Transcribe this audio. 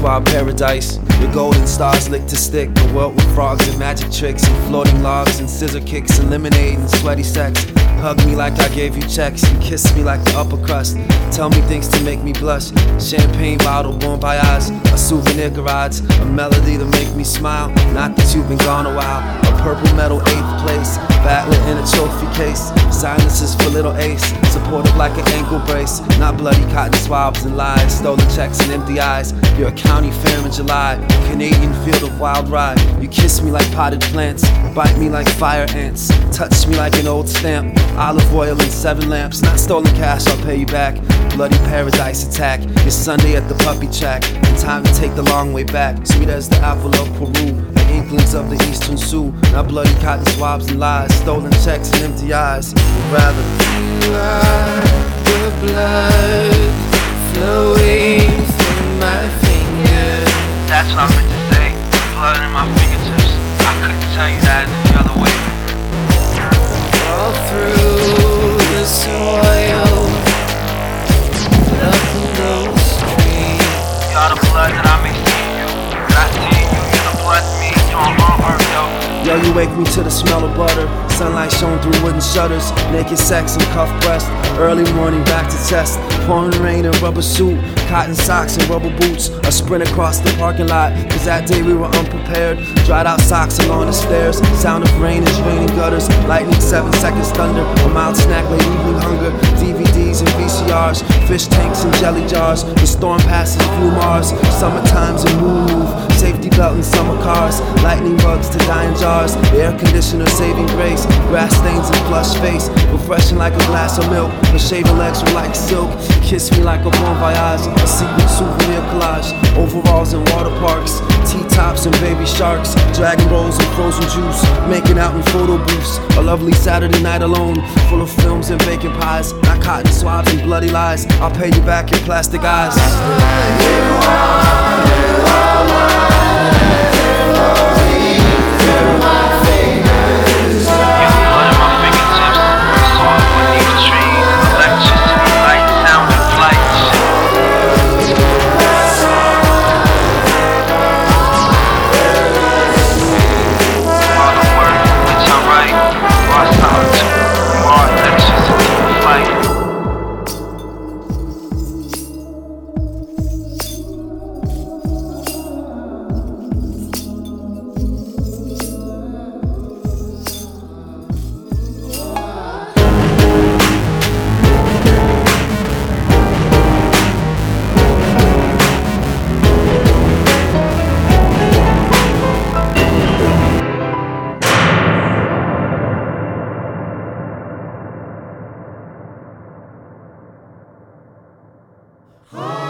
wild paradise. Your golden stars lick to stick. A world with frogs and magic tricks and floating logs and scissor kicks and lemonade and sweaty sex. Hug me like I gave you checks. You kiss me like the upper crust. Tell me things to make me blush. Champagne bottle, bon voyage. A souvenir garage. A melody to make me smile. Not that you've been gone a while. A purple medal, 8th place. Battling in a trophy case. Silences for little ace. Supportive like an ankle brace. Not bloody cotton swabs and lies. Stolen checks and empty eyes. You're a county fair in July. Canadian field of wild ride. You kiss me like potted plants. Bite me like fire ants. Touch me like an old stamp. Olive oil and 7 lamps. Not stolen cash, I'll pay you back. Bloody paradise attack. It's Sunday at the puppy track. And time to take the long way back. Sweet as the apple of Peru. The inklings of the Eastern Sioux. Not bloody cotton swabs and lies. Stolen checks and empty eyes. Rather you are the blood flowing through my fingers. that's what I meant to say. Blood in my fingertips. I couldn't tell you that any other way. All through the soil, up in those streams. You're the blood that I may see in you. And I see in you, you're the blood in me. You're on earth, yo. Yo, you wake me to the smell of butter. Sunlight shone through wooden shutters. Naked sex and cuffed breast. Early morning back to test. Pouring rain and rubber suit. Cotton socks and rubber boots. A sprint across the parking lot. Cause that day we were unprepared. Dried out socks along the stairs. Sound of rain and draining gutters. Lightning, 7 seconds thunder. A mild snack late evening hunger. DVDs and VCRs. Fish tanks and jelly jars. The storm passes through Mars. Summertime's a moon move. Safety belt in summer cars. Lightning bugs to dying jars. Air conditioner saving grace. Grass stains and flushed face. Refreshing like a glass of milk. The shaven legs were like silk. Kiss me like a bon voyage. A secret souvenir collage. Overalls and water parks. T-tops and baby sharks. Dragon rolls and frozen juice. Making out in photo booths. A lovely Saturday night alone. Full of films and bacon pies. Not cotton swabs and bloody lies. I'll pay you back in plastic eyes. Oh.